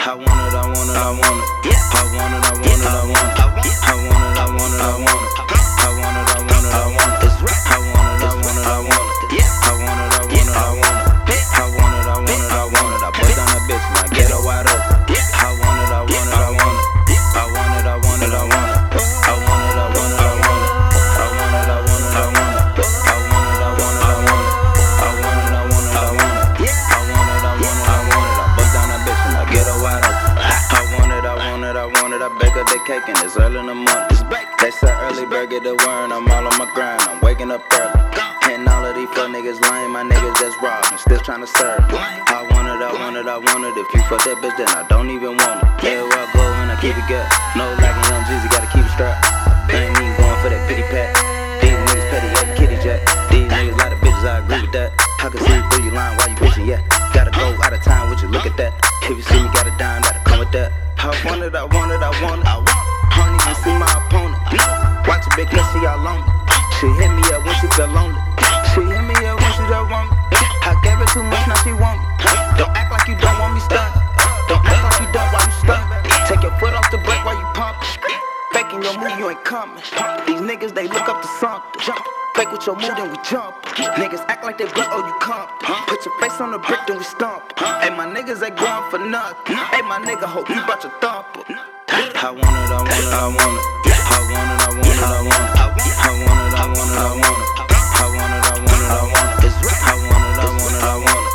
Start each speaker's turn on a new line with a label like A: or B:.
A: I want it, I want it, I want it. I want it, I want it, I want it. I want it, I want it, I want it. I want it, I want it, I want it. I want it, I want it, I want it. I want it, I want it, I want it. I want it, I want it, I want it. I bust down that bitch, my ghetto wide open. I want it, I want it, I want it. I want it, I want it, I want it. I want it, I want it, I want it. I want it, I want it, I want it. I want it, I want it, I want it. I want it, I want it, I want it. I want it, I want it, I want it. I bust down that bitch, my ghetto wide open. I want it, I want it, I want it. I bake up the cake and it's early in the morning. They say early bird get the worm. I'm all on my grind. I'm waking up early. And all of these fuck niggas lame. My niggas just robbing. Still trying to serve. I want it, I want it, I want it. If you fuck that bitch, then I don't even want it. Everywhere I go and I keep it good. No lacking young Jeezy, gotta keep it strapped. I ain't even going for that pity pat. These niggas petty, yeah, kitty jack. These niggas lot of bitches, I agree with that. I can see you through your line while you bitching, yeah. Gotta go out of time, would you look at that? If you see me, gotta dime, gotta come with that. I want it, I want it, I want it. I don't even see my opponent. Watch a big cause she all on me. She hit me up when she feel lonely. She hit me up when she don't want me. I gave her too much, now she want me. Don't act like you don't want me stuck. Don't act like you don't while you stuck. Take your foot off the brake while you pump. Faking your move, you ain't coming. These niggas, they look up to something. Fake with your mood, then we jump. Niggas act like they blood, oh you come. Put your face on the brick, then we stomp. Hey, my niggas ain't going for nothing. Hey, my nigga, hope you brought your thumper. I want it, I want it, I want it. I want it, I want it, I want it. I want it, I want it, I want it. I want it, I want it, I want it. I want it, I want it, I want it.